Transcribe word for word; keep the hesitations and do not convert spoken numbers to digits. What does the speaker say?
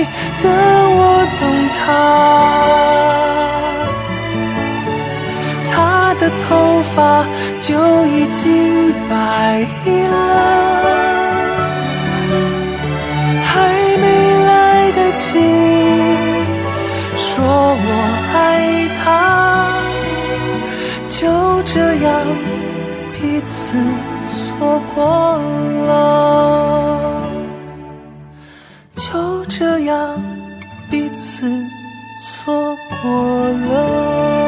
的我懂他，他的头发就已经白了，还没来得及说我爱他，就这样彼此错过了，就这样彼此错过了。